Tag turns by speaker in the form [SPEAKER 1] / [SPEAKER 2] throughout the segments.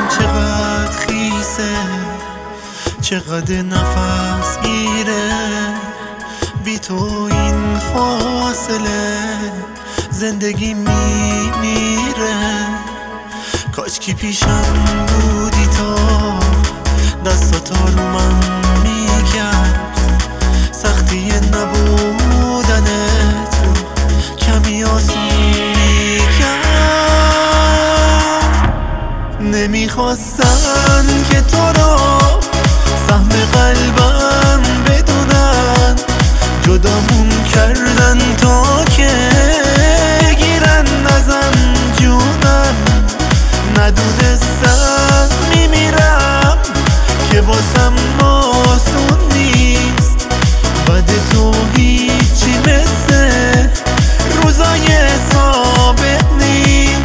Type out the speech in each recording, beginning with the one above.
[SPEAKER 1] چقدر خیسه، چقدر نفس گیره، بی تو این فاصله زندگی میمیره. کاش کی پیشم بودی تا دستاتا رو من میکرد، سختی نبودنت رو کمی آسون میکرد. نمیخواستن که تو رو سهم قلبم بدونن، جدامون کردن تا که گیرن ازم جونم. ندونستم میمیرم که واسم آسون نیست، بعد تو هیچی مثل روزای سابق نیست.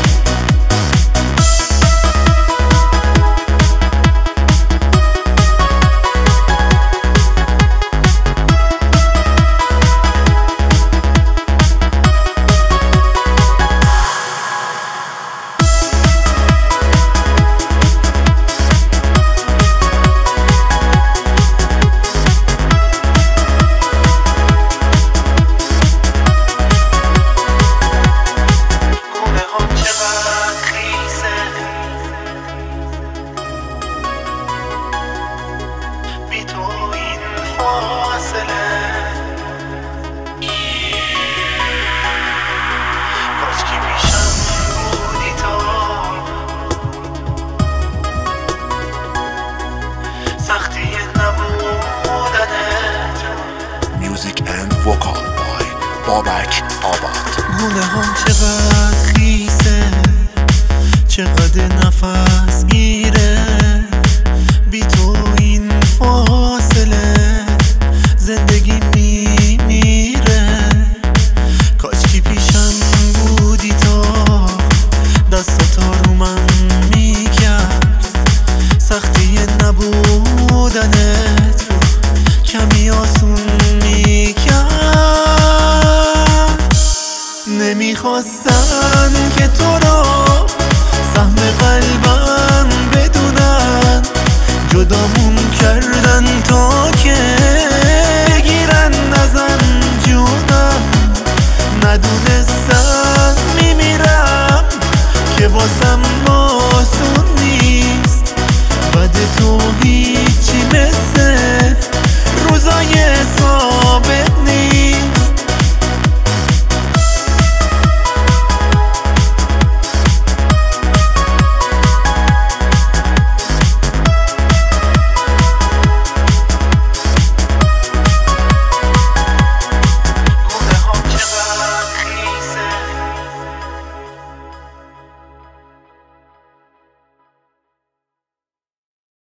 [SPEAKER 2] Music and vocal by بابک آباد.
[SPEAKER 1] گونه هم چقدر خیسه، چقدر نفس گیره، بی تو این فاصله زندگی میمیره. کاش کی پیشم بودی تا دستاتا رو من میکرد، سختی نبودنت رو کمی آسون میکرد. نمیخواستن که تو رو سهم قلبم بدونن، جدامون کردن تا که گیرن ازم جونم. ندونستن میمیرم که واسم آسون نیست، بعد تو